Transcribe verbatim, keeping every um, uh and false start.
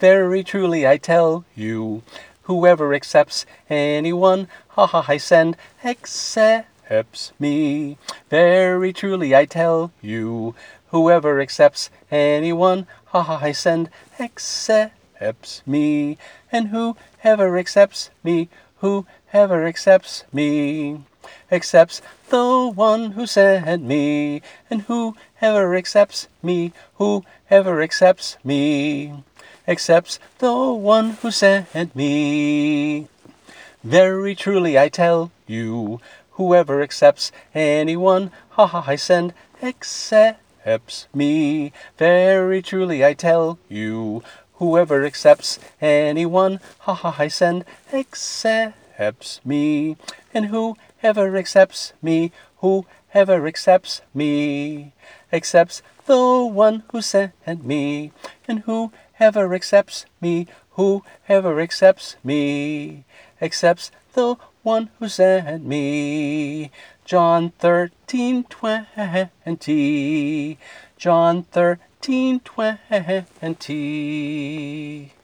Very truly I tell you, whoever accepts anyone, ha ha I send, accepts me. Very truly I tell you, whoever accepts anyone, ha ha I send, accepts me. And whoever accepts me, whoever accepts me, accepts the one who sent me. And whoever accepts me, whoever accepts me, accepts the one who sent me. Very truly I tell you, whoever accepts anyone, ha ha I send, accepts me. Very truly I tell you, whoever accepts anyone, ha ha I send, accepts me. And whoever accepts me, whoever accepts me, accepts the one who sent me. And whoever accepts me, whoever accepts me, accepts the one who sent me. John thirteen twenty. John thirteen twenty.